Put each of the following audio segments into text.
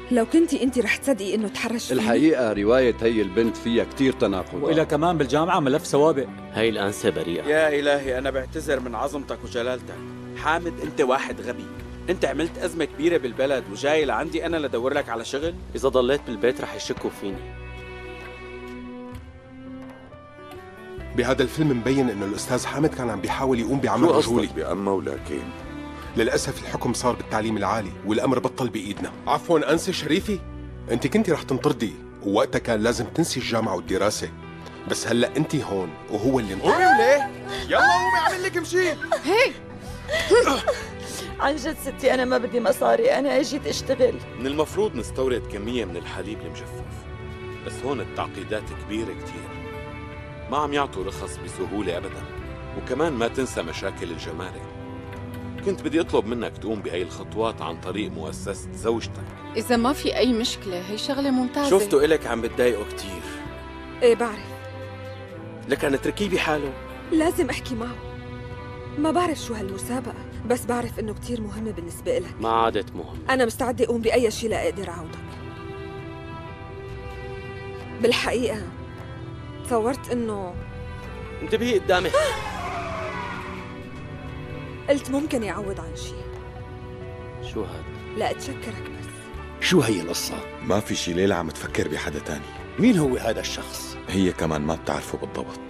لو كنتي انت رح تصدقي انه تحرش فيني؟ الحقيقة رواية هي البنت فيها كتير تناقضات، وإلى كمان بالجامعة ملف سوابق. هاي الأنسة بريئة. يا إلهي أنا بعتذر من عظمتك وجلالتك. حامد أنت واحد غبي، أنت عملت أزمة كبيرة بالبلد وجاي لعندي أنا لدور لك على شغل؟ إذا ضليت بالبيت رح يشكوا فيني. بهذا الفيلم مبين انه الاستاذ حامد كان عم بيحاول يقوم بعمل رجولي. شو بأما ولكن؟ للاسف الحكم صار بالتعليم العالي والامر بطل بايدنا. عفوا انسه شريفي، انت كنتي رح تنطردي ووقتها كان لازم تنسي الجامعه والدراسه، بس هلا انت هون وهو اللي انطرد. قومي وليه؟ يلا قومي اعمل لك مشي. هي عن جد ستي أنا ما بدي مصاري، أنا أجيت أشتغل. من المفروض نستورد كمية من الحليب المجفف، بس هون التعقيدات كبيرة كتير، ما عم يعطوا رخص بسهولة أبدا، وكمان ما تنسى مشاكل الجمارك. كنت بدي أطلب منك تقوم بهاي الخطوات عن طريق مؤسسة زوجتك. إذا ما في أي مشكلة هي شغلة ممتازة. شفتوا إلك عم بتضايقه كتير. ايه بعرف، لكن اتركيه بحاله. لازم احكي معه. ما بعرف شو هالمسابقة، بس بعرف انه كتير مهمة بالنسبة إلك. ما عادت مهم. أنا مستعدة أقوم بأي شيء لأقدر أعوضك. بالحقيقة تصورت إنه انتبهي قدامي. قلت ممكن يعوض عن شيء. شو هاد؟ لا أتشكرك بس. شو هي القصة؟ ما في شي ليلى عم تفكر بحدا تاني. مين هو هذا الشخص؟ هي كمان ما بتعرفه بالضبط.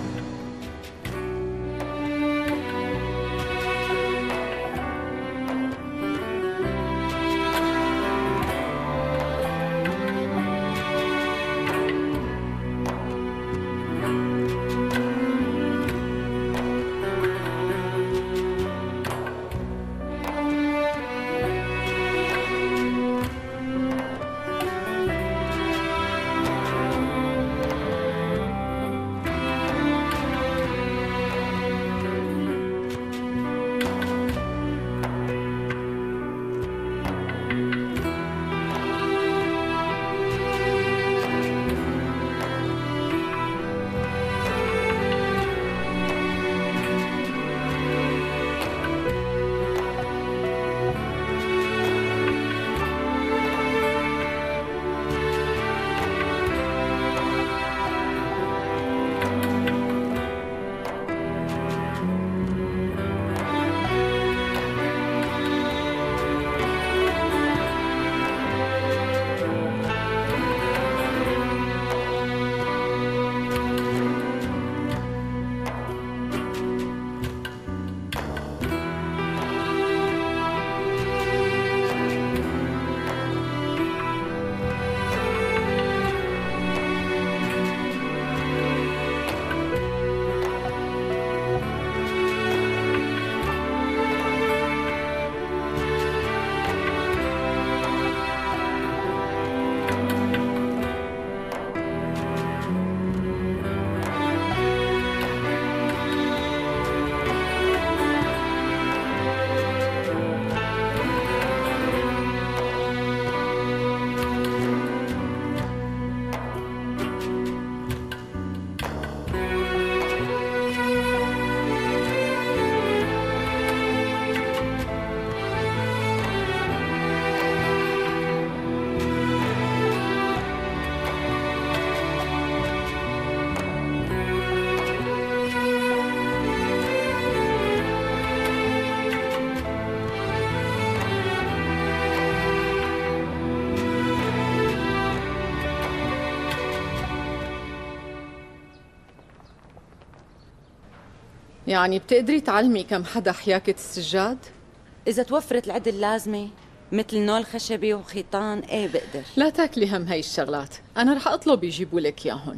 يعني بتقدري تعلمي كم حدا حياكة السجاد؟ إذا توفرت العدة اللازمة مثل نول خشبي وخيطان ايه بقدر. لا تاكلي هم هاي الشغلات، أنا رح أطلب يجيبوا لك ياهن.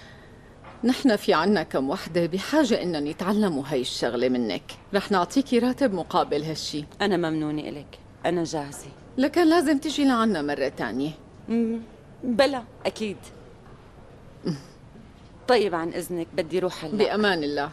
نحن في عنا كم وحدة بحاجة إنن يتعلموا هاي الشغلة منك، رح نعطيكي راتب مقابل هالشي. أنا ممنونة إلك، أنا جاهزة. لكن لازم تجي لعنا مرة تانية. بلا أكيد. طيب عن إذنك بدي روح هلا. بأمان الله.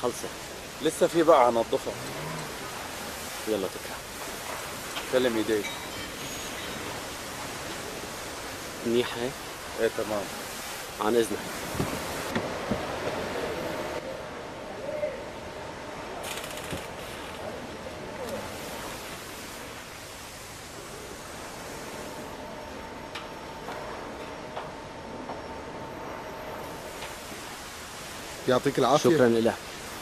خلصت. لسه في بقى نظفها. يلا تكرم. سلم ايديك. منيح هيك؟ ايه تمام. عن اذنك. يعطيك العافية. شكرا لك.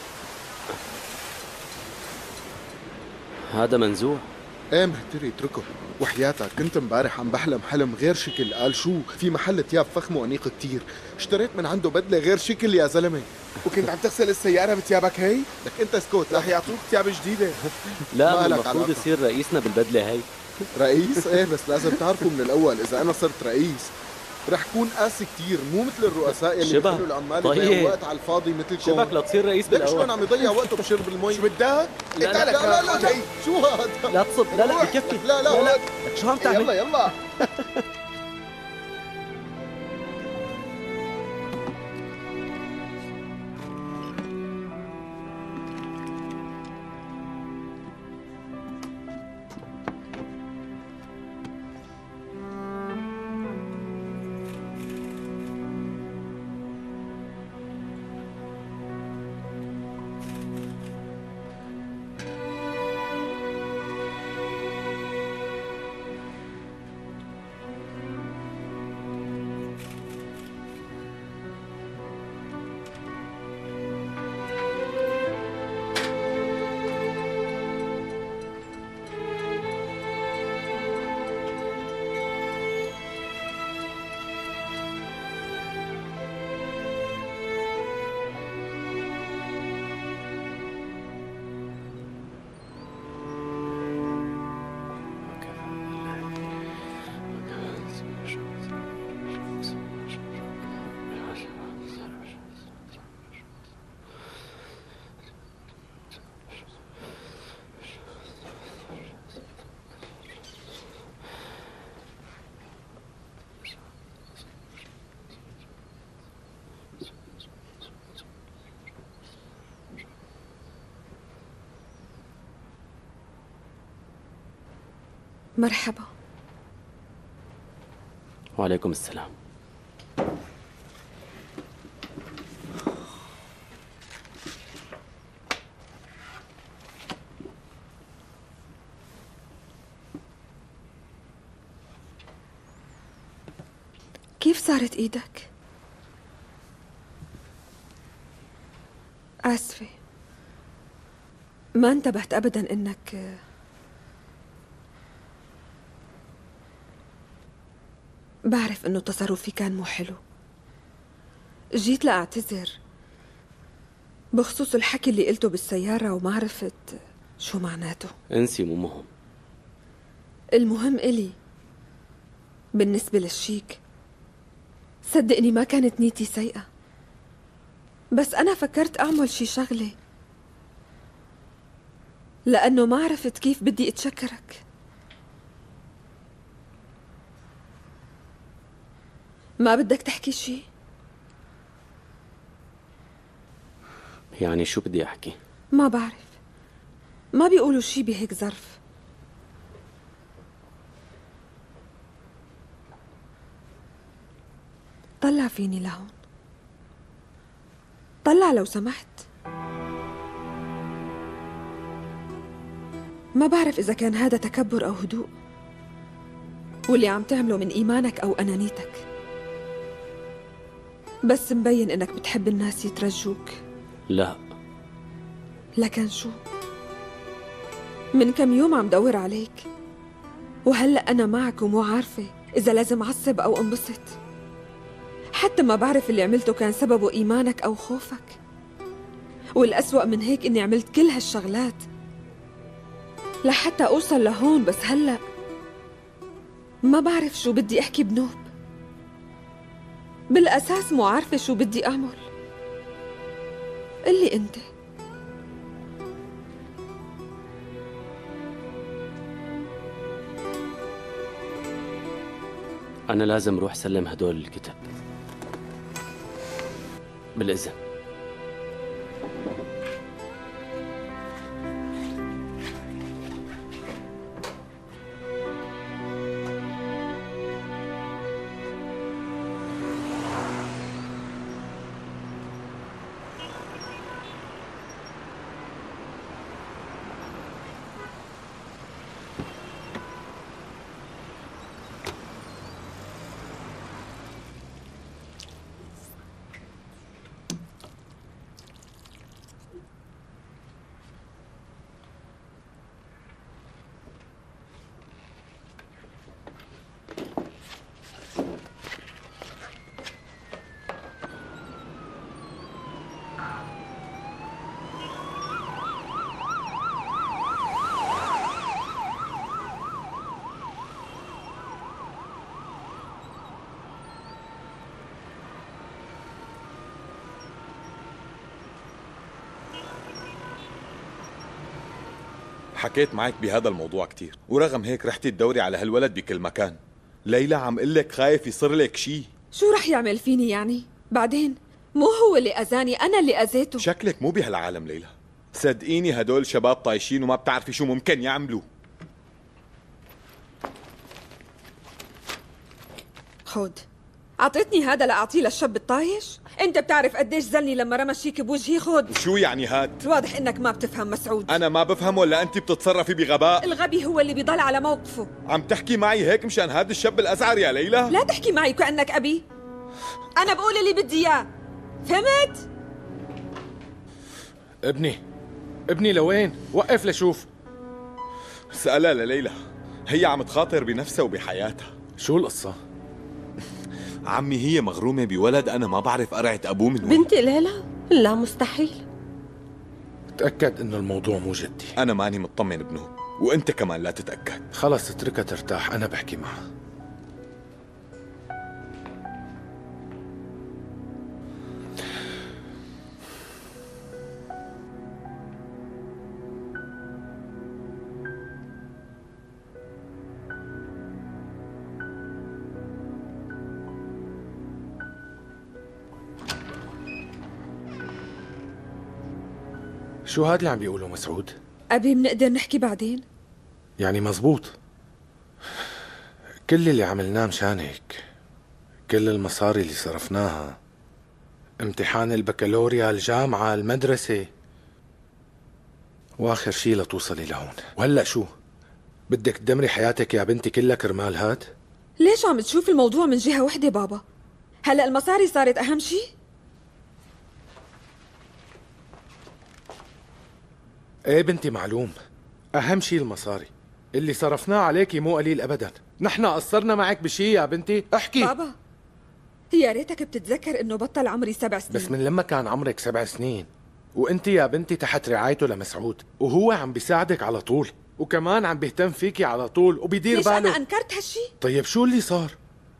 هذا منزوع. ايه مهتري اتركه. وحياتك كنت امبارح عم بحلم حلم غير شكل. قال شو في محل ثياب فخم وانيق كتير، اشتريت من عنده بدله غير شكل يا زلمه. وكنت عم تغسل السياره بثيابك هي؟ لك انت اسكت، رح يعطوك ثياب جديده. لا المفروض يصير رئيسنا بالبدله هي. رئيس؟ ايه بس لازم تعرفوا من الاول اذا انا صرت رئيس رح كون قاسي كتير، مو مثل الرؤساء اللي بيخلوا العمال يضيعوا وقت على الفاضي مثلكم. شبك لتصير رئيس بالاول. شلون عم يضيع وقته بشرب المي؟ شو بدك؟ لا لا لا لا لا شو هذا؟ لا تصب. لا لا بكفي. لا لا لا شو عم تعمل؟ يلا يلا. مرحبا. وعليكم السلام. كيف صارت ايدك؟ آسفة، ما انتبهت أبداً إنك بعرف إنه تصرفي كان مو حلو. جيت لأعتذر بخصوص الحكي اللي قلته بالسيارة وما عرفت شو معناته. انسي، مو مهم. المهم إلي بالنسبة للشيك، صدقني ما كانت نيتي سيئة، بس أنا فكرت أعمل شي شغلة لأنه ما عرفت كيف بدي أتشكرك. ما بدك تحكي شي؟ يعني شو بدي أحكي؟ ما بعرف، ما بيقولوا شي بهيك ظرف. طلع فيني لهون، طلع لو سمحت. ما بعرف إذا كان هذا تكبر أو هدوء، واللي عم تعمله من إيمانك أو أنانيتك، بس مبين إنك بتحب الناس يترجوك. لا. لكن شو؟ من كم يوم عم دور عليك، وهلأ أنا معك ومو عارفة إذا لازم أعصب أو أنبسط. حتى ما بعرف اللي عملته كان سببه إيمانك أو خوفك. والأسوأ من هيك إني عملت كل هالشغلات لحتى أوصل لهون، بس هلأ ما بعرف شو بدي أحكي بنوب. بالأساس مو عارفة شو بدي أعمل. قلي أنت. أنا لازم روح سلم هدول الكتب. بالإذن. حكيت معك بهذا الموضوع كتير، ورغم هيك رحتي تدوري على هالولد بكل مكان. ليلى عم قلك خايف يصير لك شيء. شو رح يعمل فيني يعني؟ بعدين مو هو اللي أذاني، أنا اللي أذيته. شكلك مو بهالعالم ليلى، صدقيني هدول شباب طايشين وما بتعرفي شو ممكن يعملوا. خود، أعطيتني هذا لأعطيه للشاب الطايش؟ أنت بتعرف قديش زلني لما رمى شيك بوجهي. خود. شو يعني هاد؟ واضح إنك ما بتفهم مسعود. أنا ما بفهم ولا أنت بتتصرفي بغباء؟ الغبي هو اللي بيضل على موقفه. عم تحكي معي هيك مشان هاد الشاب الأزعر يا ليلى؟ لا تحكي معي كأنك أبي. أنا بقول اللي بدي إياه، فهمت؟ ابني لوين؟ وقف لشوف. سألها لليلى، هي عم تخاطر بنفسها وبحياتها. شو القصة؟ عمي هي مغرومة بولد أنا ما بعرف قرعة أبوه من وين. بنتي ليلى؟ لا مستحيل. تأكد إنه الموضوع مو جدي. أنا ماني مطمن ابنه، وأنت كمان لا تتأكد. خلص اتركها ترتاح، أنا بحكي معها. شو هاد اللي عم بيقوله مسعود؟ أبي بنقدر نحكي بعدين؟ يعني مزبوط. كل اللي عملناه مشانك، كل المصاري اللي صرفناها، امتحان البكالوريا، الجامعة، المدرسة، واخر شي لتوصلي لهون. وهلأ شو؟ بدك تدمري حياتك يا بنتي كلها كرمال هاد؟ ليش عم تشوف الموضوع من جهة وحدة بابا؟ هلأ المصاري صارت أهم شي؟ ايه بنتي معلوم، اهم شي المصاري اللي صرفناه عليكي مو قليل ابدا. نحن قصرنا معك بشي يا بنتي؟ احكي. بابا يا ريتك بتتذكر انه بطل عمري 7 سنين. بس من لما كان عمرك 7 سنين وانت يا بنتي تحت رعايته لمسعود، وهو عم بيساعدك على طول، وكمان عم بيهتم فيكي على طول وبيدير باله. ليش انا انكرت هالشي؟ طيب شو اللي صار؟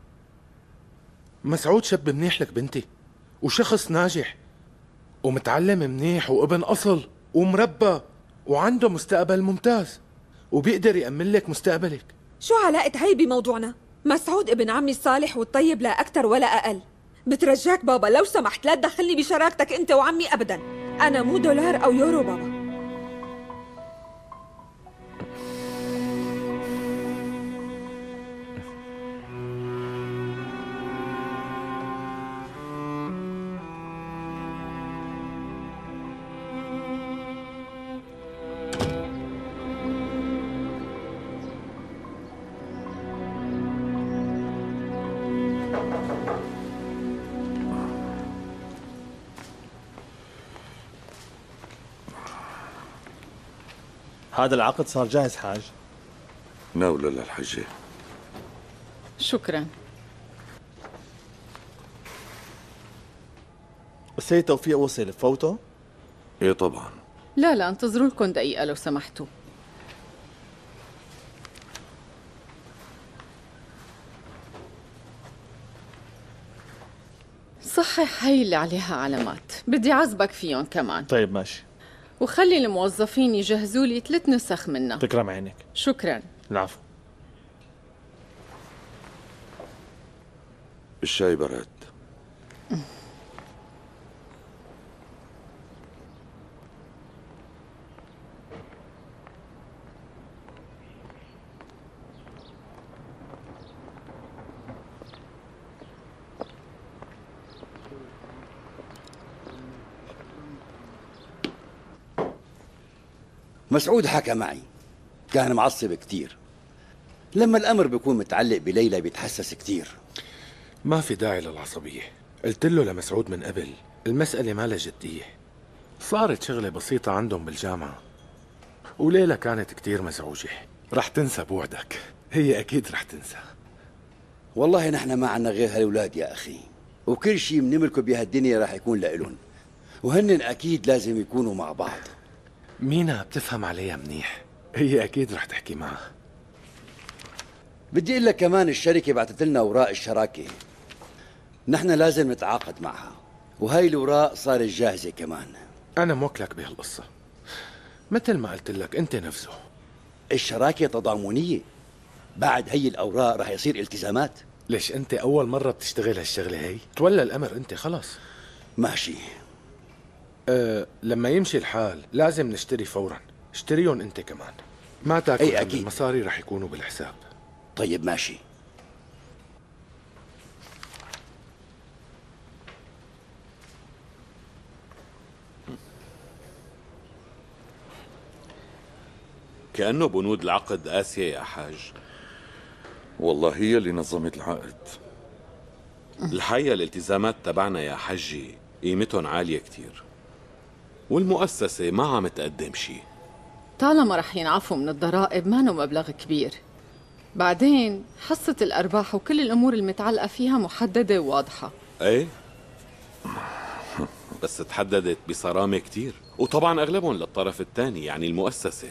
مسعود شاب منيح لك بنتي، وشخص ناجح ومتعلم منيح وابن اصل ومربى وعنده مستقبل ممتاز، وبيقدر يأمن لك مستقبلك. شو علاقة هي بموضوعنا؟ مسعود ابن عمي الصالح والطيب لا أكتر ولا أقل. بترجاك بابا لو سمحت لا تدخلني بشراكتك أنت وعمي أبدا. أنا مو دولار أو يورو بابا. هذا العقد صار جاهز حاج. ناوله للحجة. شكرا. السيد توفيق وصل، بفوته؟ ايه طبعا. لا انتظروا لكم دقيقة لو سمحتوا. صحح هي اللي عليها علامات، بدي عزبك فيهم كمان. طيب ماشي. وخلي الموظفين يجهزوا لي 3 نسخ منها. تكرم عينك. شكرا. العفو. الشاي برد. مسعود حكى معي، كان معصب كتير. لما الأمر بيكون متعلق بليلى بيتحسس كتير. ما في داعي للعصبية، قلت له لمسعود من قبل المسألة ما لها جدية. صارت شغلة بسيطة عندهم بالجامعة، وليلى كانت كتير مزعوجة. رح تنسى بوعدك، هي أكيد رح تنسى. والله نحن ما عنا غير هالأولاد يا أخي، وكل شيء بنملكه بهالدنيا رح يكون لإلن، وهن أكيد لازم يكونوا مع بعض. مينا بتفهم عليها منيح، هي أكيد رح تحكي معها. بدي أقول لك كمان الشركة بعثت لنا أوراق الشراكة، نحن لازم نتعاقد معها، وهاي الأوراق صارت جاهزة كمان. أنا موكلك بهالقصة، مثل ما قلت لك أنت نفسه. الشراكة تضامنية. بعد هي الأوراق رح يصير التزامات. ليش أنت أول مرة بتشتغل هالشغلة هي؟ تولى الأمر أنت خلص. ماشي. لما يمشي الحال لازم نشتري فورا. اشتريهم أنت كمان. ما تاكل. أي أكيد. المصاري رح يكونوا بالحساب. طيب ماشي. كأنه بنود العقد قاسية يا حاج. والله هي اللي نظمت العقد. الحقيقة الالتزامات تبعنا يا حجي قيمتهم عالية كتير، والمؤسسة ما عم تقدم شي. طالما رح ينعفوا من الضرائب ما مبلغ كبير. بعدين حصة الأرباح وكل الأمور المتعلقة فيها محددة وواضحة. ايه بس تحددت بصرامة كتير، وطبعا أغلبهم للطرف الثاني يعني المؤسسة.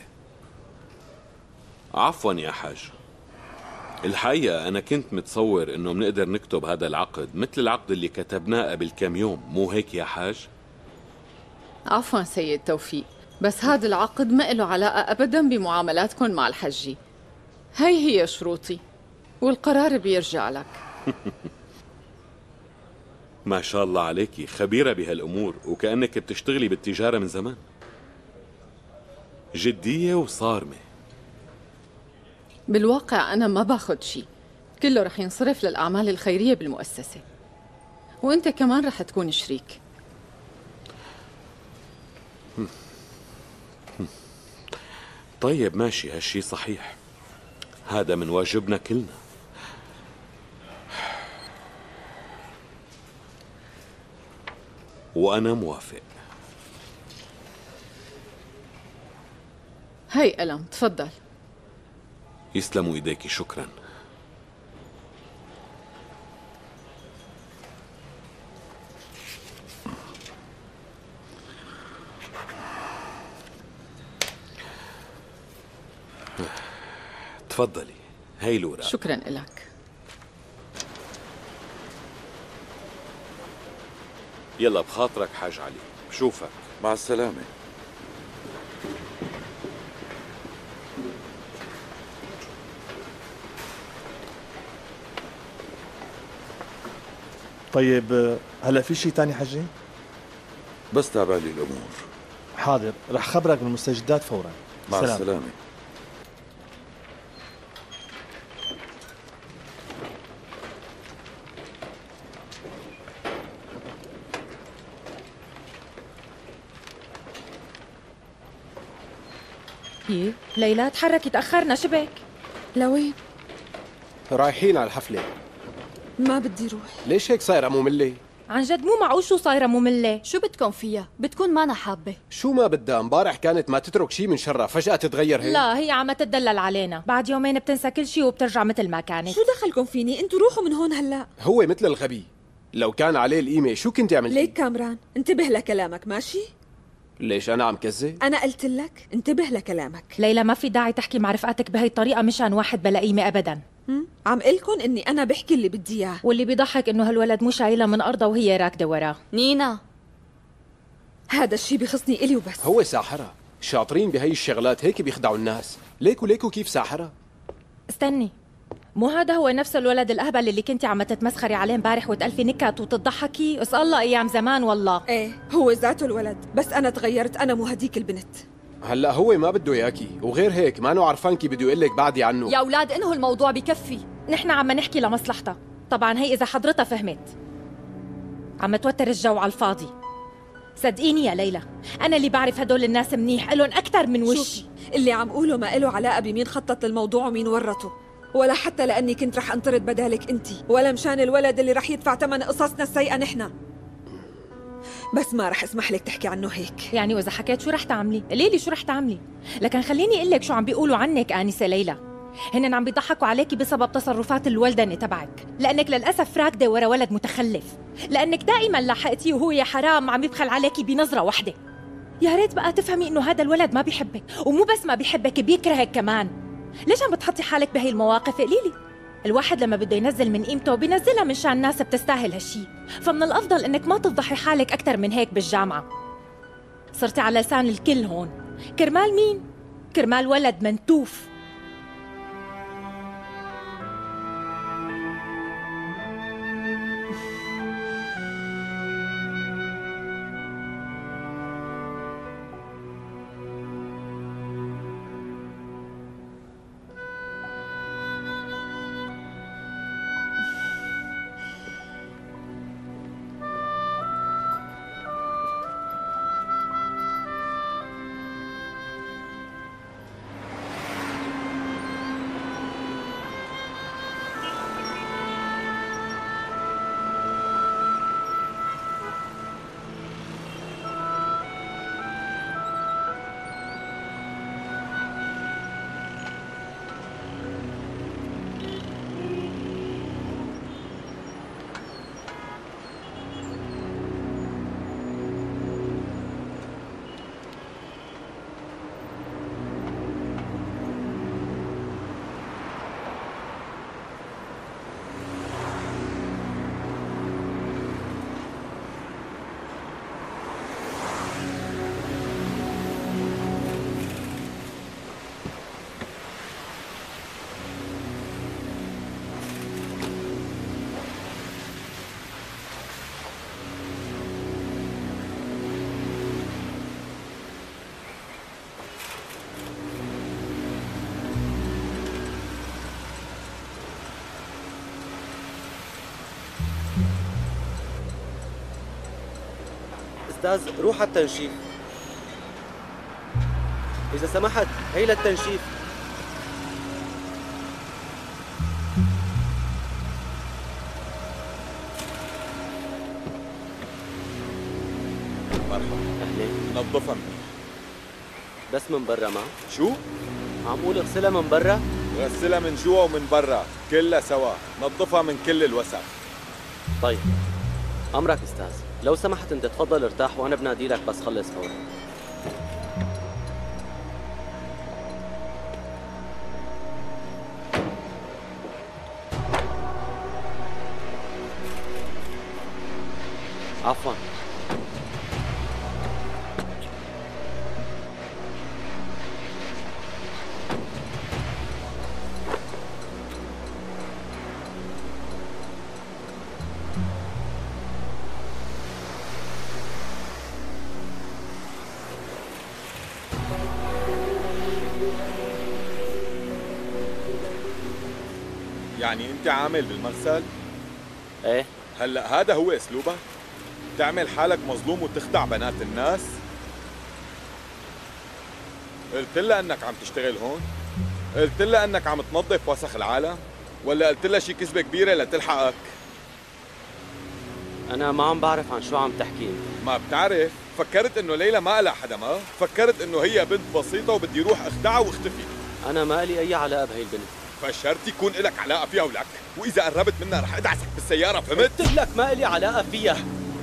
عفوا يا حاج، الحقيقة أنا كنت متصور إنه بنقدر نكتب هذا العقد مثل العقد اللي كتبناه قبل كم يوم، مو هيك يا حاج؟ عفوا سيد توفيق، بس هذا العقد ما له علاقة أبدا بمعاملاتكم مع الحجي. هي شروطي والقرار بيرجع لك. ما شاء الله عليكي خبيرة بهالأمور، وكأنك بتشتغلي بالتجارة من زمان. جدية وصارمة. بالواقع أنا ما باخد شي، كله رح ينصرف للأعمال الخيرية بالمؤسسة، وأنت كمان رح تكون شريك. طيب ماشي، هالشي صحيح، هذا من واجبنا كلنا. وأنا موافق. هاي قلم، تفضل. يسلموا ايديكي، شكرا. تفضلي، هاي الوراق. شكرا لك. يلا بخاطرك حاج علي، بشوفك. مع السلامة. طيب هلا في شيء تاني حجي؟ بس تابع لي الأمور. حاضر، رح خبرك بالمستجدات فورا. مع السلامة. ليلى تحركي، تأخرنا، شبك؟ لوين؟ رايحين على الحفلة. ما بدي روح. ليش هيك صايرة مملة؟ عن جد مو معقول شو صايرة مملة. شو بدكم فيها؟ بتكون ما أنا حابة. شو ما بدها؟ امبارح كانت ما تترك شي من شرها، فجأة تتغير هيك. لا، هي عم تدلل علينا، بعد يومين بتنسى كل شي وبترجع مثل ما كانت. شو دخلكم فيني؟ انتوا روحوا من هون هلا. هو مثل الغبي، لو كان عليه القيمة شو كنت عملتي؟ ليك كامران، انتبه لكلامك ماشي؟ ليش أنا عم كذب؟ أنا قلت لك انتبه لكلامك. ليلى ما في داعي تحكي مع رفقاتك بهي الطريقة مشان واحد بلا قيمة أبدا. عم قلكن إني أنا بحكي اللي بدي إياه. واللي بيضحك إنه هالولد مو شايلها من أرضها وهي راكدة وراه. نينا، هذا الشيء بخصني إلي وبس. هو ساحرة، شاطرين بهي الشغلات، هيك بيخدعوا الناس. ليكو كيف ساحرة؟ استني، مو هذا هو نفس الولد الأهبل اللي كنتي عم تتمسخري عليه امبارح وتألفي نكت وتضحكي؟ اسأل الله أيام زمان والله. إيه هو ذاته الولد، بس أنا تغيرت، أنا مو هديك البنت. هلا هو ما بده اياكي، وغير هيك ما انه عرفان كيف بده يقول لك بعدي عنه. يا أولاد انهوا الموضوع بكفي. نحن عم نحكي لمصلحتها، طبعا هي إذا حضرتها فهمت. عم توتر الجو على الفاضي. صدقيني يا ليلى، أنا اللي بعرف هدول الناس منيح، إلهم أكثر من وش. شوفي، اللي عم قوله ما له علاقة بمين خطط للموضوع ومين ورطه، ولا حتى لأني كنت رح أنطرد بدالك أنتي، ولا مشان الولد اللي رح يدفع ثمن قصصنا السيئة نحن. بس ما رح اسمح لك تحكي عنه هيك. يعني وإذا حكيت شو رح تعملي؟ قوليلي شو رح تعملي؟ لكن خليني أقول لك شو عم بيقولوا عنك آنسة ليلى. هن عم بيضحكوا عليكي بسبب تصرفات الولدنة تبعك، لأنك للأسف راكدة ورا ولد متخلف، لأنك دائما لاحقتيه وهو يا حرام عم يبخل عليكي بنظرة واحدة. يا ريت بقى تفهمي إنه هذا الولد ما بيحبك، ومو بس ما بيحبك بيكرهك كمان. ليش عم بتحطي حالك بهي المواقف؟ قليلي، الواحد لما بده ينزل من قيمته بينزلها من شان الناس بتستاهل هالشي، فمن الأفضل إنك ما تفضحي حالك أكثر من هيك بالجامعة. صرتي على لسان الكل هون، كرمال مين؟ كرمال ولد منتوف. أستاذ روح على التنشيف. إذا سمحت هي للتنشيف. مرحبا. أهلين. نظفها منيح. بس من برا ما؟ شو؟ عم قول اغسلها من برا؟ غسلها من جوا ومن برا، كلها سوا، نظفها من كل الوسخ. طيب أمرك أستاذ، لو سمحت أنت تفضل ارتاح وأنا بنادي لك بس خلص فورا. عفوا. يعني انت عامل بالمغسل؟ ايه. هلا هذا هو اسلوبك؟ تعمل حالك مظلوم وتخدع بنات الناس؟ قلت لها انك عم تشتغل هون؟ قلت لها انك عم تنظف وسخ العالم؟ ولا قلت لها شي كذبة كبيرة لتلحقك؟ أنا ما عم بعرف عن شو عم تحكي. ما بتعرف؟ فكرت انه ليلى ما لها حدا ما؟ فكرت انه هي بنت بسيطة وبدي روح اخدعها واختفي. أنا ما لي أي علاقة بهي البنت. فشرت يكون لك علاقة فيها ولك، وإذا قربت منها رح أدعسك بالسيارة، فهمت؟ قلت لك ما لي علاقة فيها.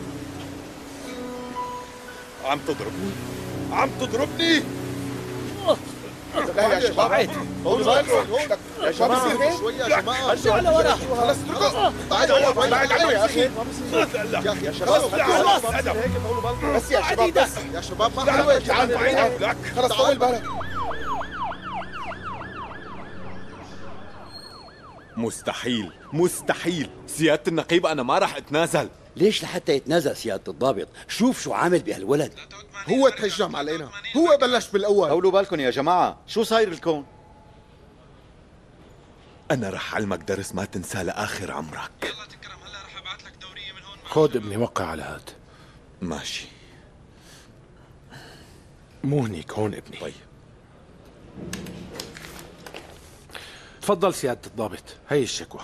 عم تضربني؟ عم تضربني؟ لا يا شباب هون يا شباب شوي يا جماعه ارجعوا لورا. خلص اتركوا بعد علي يا اخي يا شباب خلص بس يا شباب بس يا شباب ما حلوه تعال خلص طول بالك. مستحيل مستحيل سيادة النقيب، أنا ما راح أتنازل. ليش لحتى يتنازل سيادة الضابط؟ شوف شو عامل بهالولد. هو تهجم علينا، هو بلش بالأول. طولوا بالكم يا جماعة، شو صاير الكون؟ أنا رح علمك درس ما تنساه لآخر عمرك. خود ابني وقع على هاد. ماشي. مو هنيك، هون ابني. طيب تفضل سيادة الضابط، هي الشكوى.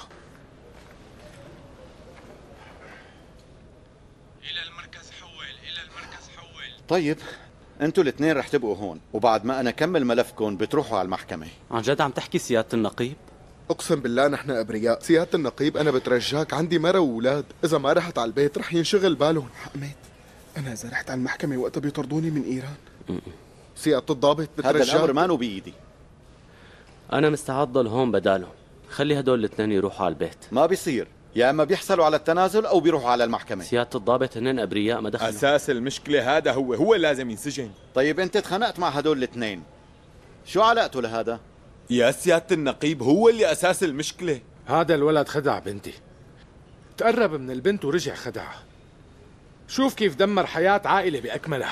طيب انتوا الاثنين رح تبقوا هون، وبعد ما انا كمل ملفكم بتروحوا على المحكمة. عن جد عم تحكي سيادة النقيب؟ اقسم بالله نحن ابرياء. سيادة النقيب انا بترجاك، عندي مرة واولاد، اذا ما رحت على البيت رح ينشغل بالهم. حميد انا اذا رحت على المحكمة وقتها بيطردوني من ايران. سيادة الضابط بترجاك. هذا الامر مانو بايدي. انا مستعد ضل هون بدالهم. خلي هدول الاثنين يروحوا على البيت. ما بيصير، يا اما بيحصلوا على التنازل او بيروحوا على المحكمة. سيادة الضابط هنن ابرياء، ما دخلوا. اساس المشكلة هذا هو لازم ينسجن. طيب انت اتخانقت مع هدول الاثنين، شو علاقته لهذا؟ يا سيادة النقيب هو اللي أساس المشكلة. هذا الولد خدع بنتي، تقرب من البنت ورجع خدعها. شوف كيف دمر حياة عائلة بأكملها.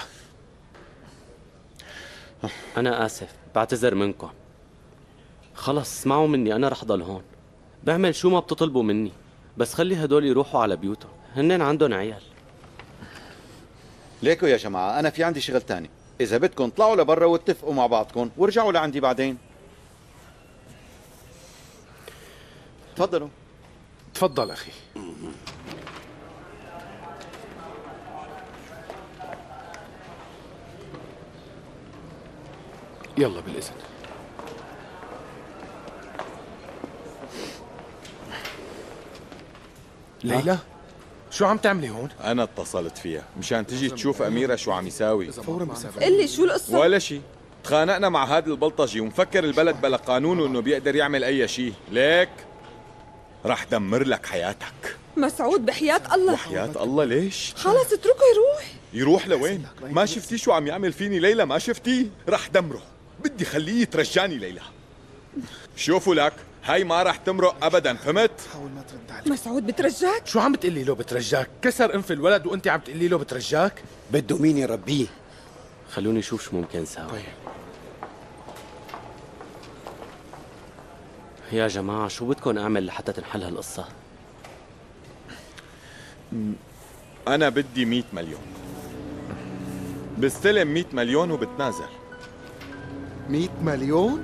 أنا آسف، بعتذر منكم. خلص اسمعوا مني، أنا رح ضل هون بعمل شو ما بتطلبوا مني، بس خلي هدول يروحوا على بيوتهم، هنن عندهم عيال. ليكو يا جماعة أنا في عندي شغل تاني، إذا بدكم طلعوا لبرا واتفقوا مع بعضكم وارجعوا لعندي بعدين. تفضلوا. تفضل أخي. يلا بالإذن. ليلى شو عم تعملي هون؟ أنا اتصلت فيها مشان تجي تشوف أميرة شو عم يساوي. قلي شو القصة؟ ولا شي، تخانقنا مع هذا البلطجي ومفكر البلد بلا قانون وإنه بيقدر يعمل أي شي، ليك رح دمر لك حياتك. مسعود بحياة الله. وحياة الله ليش؟ خلص اتركه يروح. يروح لوين؟ ما شفتي شو عم يعمل فيني ليلى؟ ما شفتي؟ رح دمره، بدي خليه يترجاني ليلى. شوفوا لك هاي ما رح تمرق ابدا، فهمت؟ حاول ما ترد عليه. مسعود بترجاك؟ شو عم بتقلي له بترجاك؟ كسر انف الولد وانت عم تقلي له بترجاك؟ بده مين يربيه؟ خلوني اشوف شو ممكن نساوي. طيب. يا جماعة شو بدكم اعمل لحتى تنحل هالقصة؟ انا بدي 100 مليون. بستلم 100 مليون وبتنازل. 100 مليون؟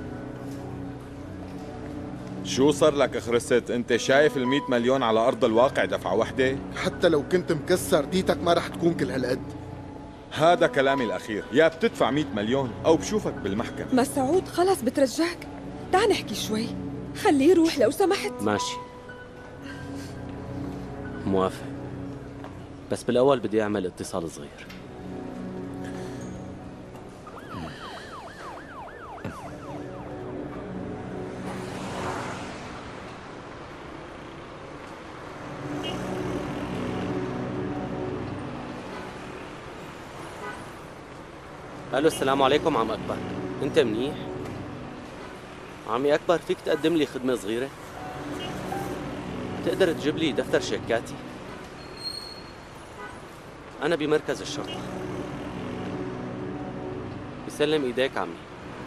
شو صار لك خرست؟ انت شايف ال 100 مليون على ارض الواقع دفعة وحدة؟ حتى لو كنت مكسر ديتك ما رح تكون كل هالقد. هذا كلامي الاخير، يا بتدفع 100 مليون او بشوفك بالمحكمة. مسعود خلص بترجاك، تعال نحكي شوي، خليه يروح لو سمحت. ماشي موافق، بس بالاول بدي اعمل اتصال صغير. الو السلام عليكم عم اكبر، انت منيح؟ عمي اكبر فيك تقدم لي خدمه صغيره؟ تقدر تجيب لي دفتر شيكاتي؟ انا بمركز الشرطه. بسلم ايديك عمي.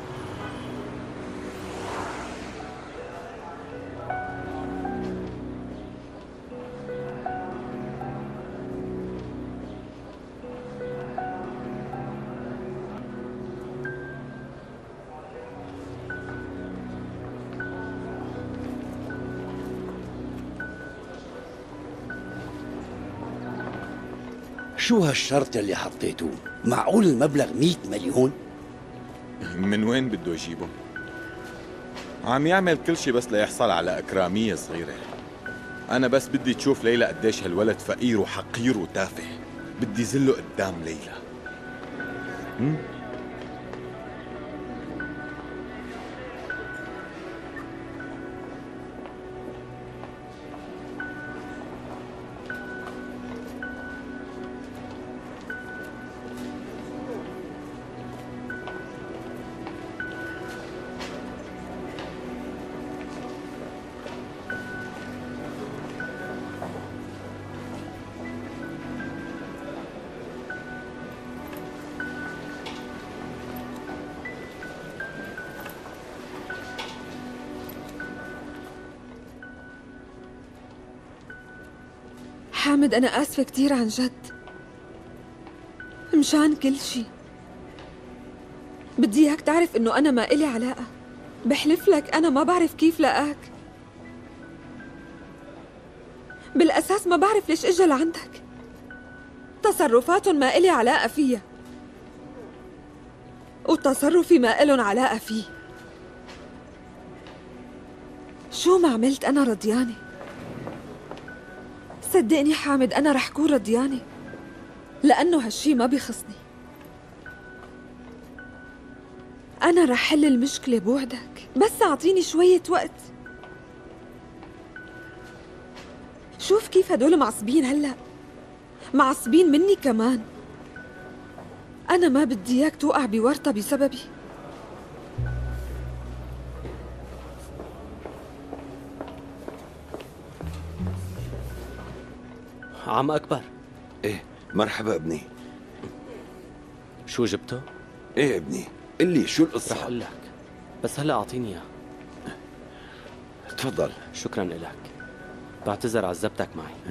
شو هالشرط اللي حطيتوه؟ معقول المبلغ 100 مليون؟ من وين بده يجيبه؟ عم يعمل كل شي بس ليحصل على إكرامية صغيرة. أنا بس بدي تشوف ليلى قديش هالولد فقير وحقير وتافه. بدي زله قدام ليلى. حامد أنا آسفة كتير عن جد، مشان كل شي. بدي إياك تعرف إنه أنا ما إلي علاقة. بحلف لك أنا ما بعرف كيف لقاك. بالأساس ما بعرف ليش إجا لعندك. تصرفاتهم ما إلي علاقة فيها، وتصرفي ما إلن علاقة فيه. شو ما عملت أنا رضيانة. صدقني حامد أنا رح كون رضيانة، لأنه هالشي ما بيخصني. أنا رح حل المشكلة بوعدك، بس أعطيني شوية وقت. شوف كيف هدول معصبين هلأ، معصبين مني كمان. أنا ما بدي إياك توقع بورطة بسببي. عم أكبر. ايه مرحبا ابني. شو جبته؟ ايه ابني قل لي شو القصة؟ رح أقول لك بس هلا أعطيني إياه. تفضل. شكرا لك. بعتذر عذبتك معي.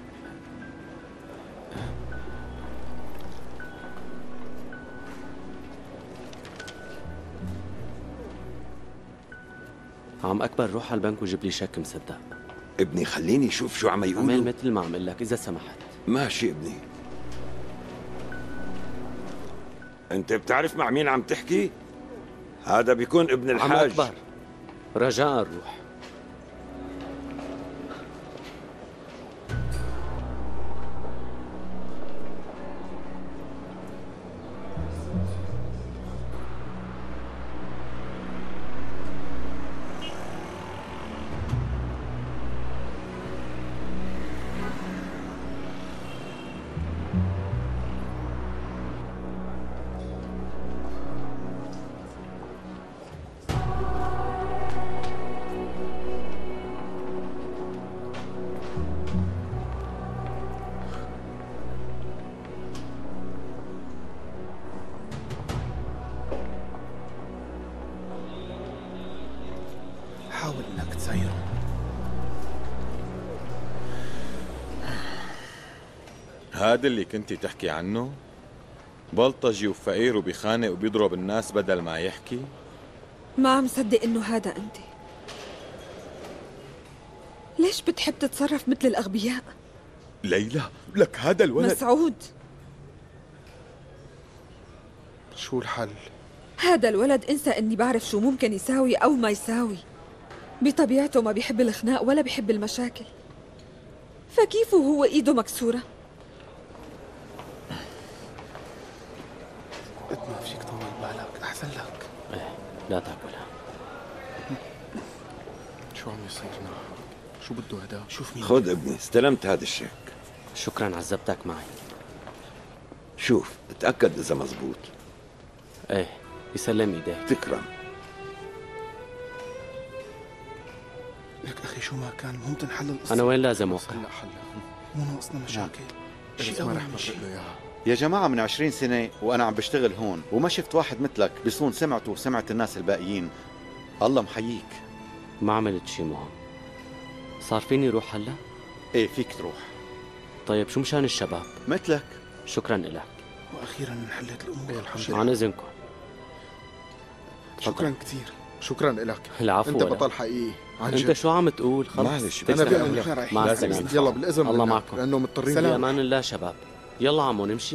عم أكبر روح على البنك وجيب لي شيك مصدق. ابني خليني اشوف شو عم يقولوا. عمل مثل ما عم اقول لك اذا سمحت. ماشي ابني. انت بتعرف مع مين عم تحكي؟ هذا بيكون ابن الحاج. عم أكبر رجاء روح. حاول انك تسيره. هذا اللي كنتي تحكي عنه؟ بلطجي وفقير وبيخانق وبيضرب الناس بدل ما يحكي؟ ما عم صدق انه هذا انت. ليش بتحب تتصرف مثل الاغبياء؟ ليلى لك هذا الولد. مسعود شو الحل؟ هذا الولد انسى اني بعرف شو ممكن يساوي او ما يساوي. بطبيعته ما بيحب الخناق ولا بيحب المشاكل، فكيف وهو ايده مكسورة؟ قد ما فيك طول بالك احسن لك. ايه لا تاكلها. شو عم يصيرنا؟ شو بده هدا؟ شوف مين. خذ ابني استلمت هذا الشيك. شكرا عذبتك معي. شوف اتأكد اذا مزبوط. ايه يسلم ايديك. تكرم. لك اخي شو ما كان مهم تنحل القصة. انا وين لازم اوقع؟ هلا حلها مو ناقصنا مشاكل. شيء ما رح نرجع له اياها. يا جماعة من 20 سنة وأنا عم بشتغل هون وما شفت واحد مثلك بيصون سمعته وسمعت الناس الباقيين. الله محييك. ما عملت شيء مهم. صار فيني روح هلا؟ ايه فيك تروح. طيب شو مشان الشباب؟ مثلك. شكرا لك. واخيرا انحلت الامور الحمد لله. عن اذنكم. شكرا كثير. شكرا لك. العفو. انت بطل حقيقي عن انت جد. شو عم تقول؟ خلص معلش انا بأمن احنا رايحين. مع السلامة. يلا بالاذن الله معكم. لانه مضطرين. سلام. بامان الله شباب. يلا عمو نمشي.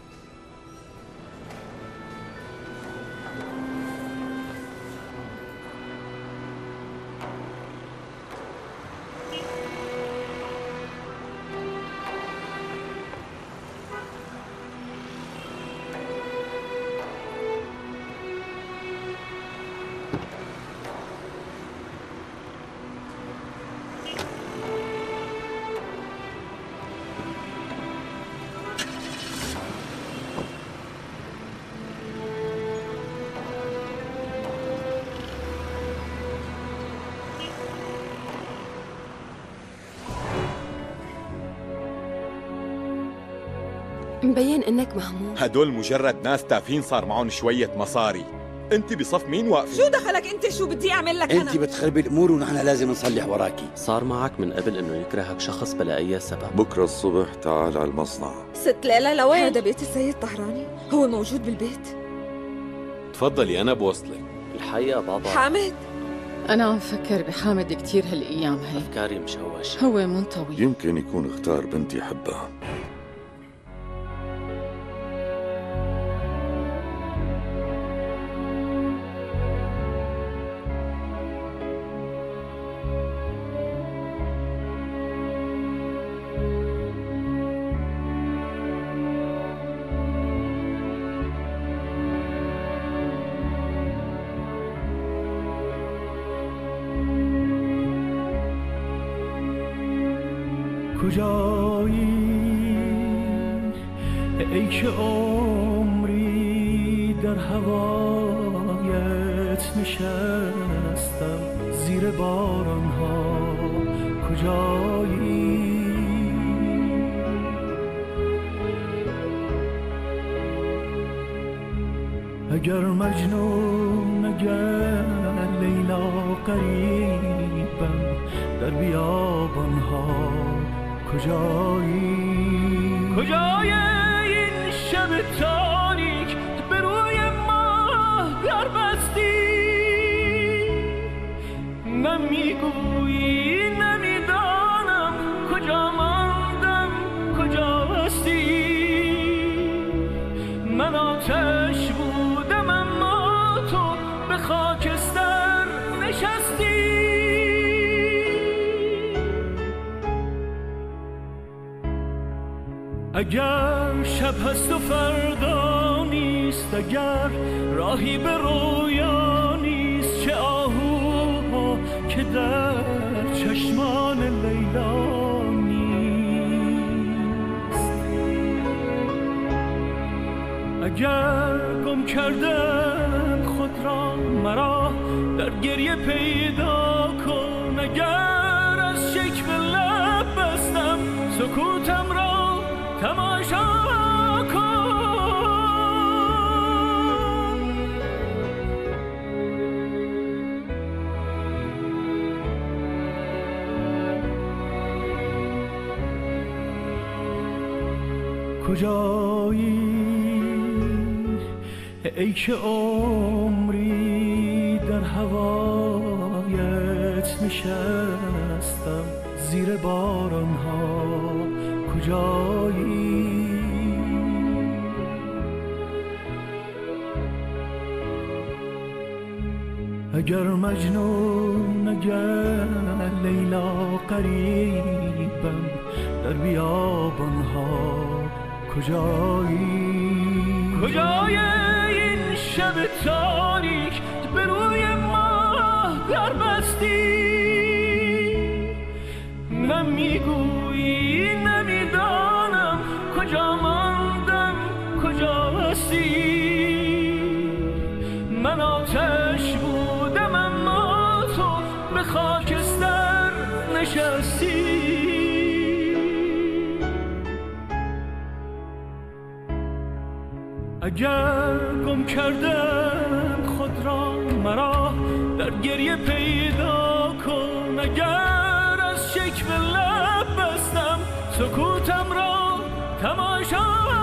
مبين انك مهموم. هدول مجرد ناس تافهين صار معهم شوية مصاري. انت بصف مين واقفة؟ شو دخلك انت؟ شو بدي اعمل لك انا؟ انت بتخربي الامور ونحن لازم نصلح وراكي. صار معك من قبل انه يكرهك شخص بلا اي سبب. بكره الصبح تعال على المصنع. ست ليلى لوين؟ هذا بيت السيد طهراني، هو موجود بالبيت. تفضلي انا بوصلك. الحقيقة بابا حامد أنا عم فكر بحامد كتير هالأيام هي. أفكاري مشوشة. هو منطوي. يمكن يكون اختار بنت يحبها. کجایی ای که عمری در هوایت نشستم زیر باران ها کجایی اگر مجنون اگر لیلا قریبم در بیابانها کجایی کجای این شب تاریک به روی ماه در بستی نمیگویی نمیدانم کجا ماندم کجا هستی من آتش بودم اما تو به خاکستر نشستی اگر شب هست و فردا نیست اگر راهی به رویا نیست چه آهوها که در چشمان لیلا نیست اگر گم کردم خود را مرا در گریه پیدا کن اگر از شکوه لب بستم سکوتم را تماشا کن کجایی ای که عمری در هوایت نشستم زیر بارانها کجایی اگر مجنون اگر لیلا قریبم در بیابانها کجایی کجای این شب تاریک به روی ماه در بستی نمیگویی نمیدانم کجا ماندم کجا هستی من آتش بودم اما تو به خاکستر نشستی اگر گم کردم خود را مرا در گریه پیدا کن اگر از شکوه لب بستم سکوتم را تماشا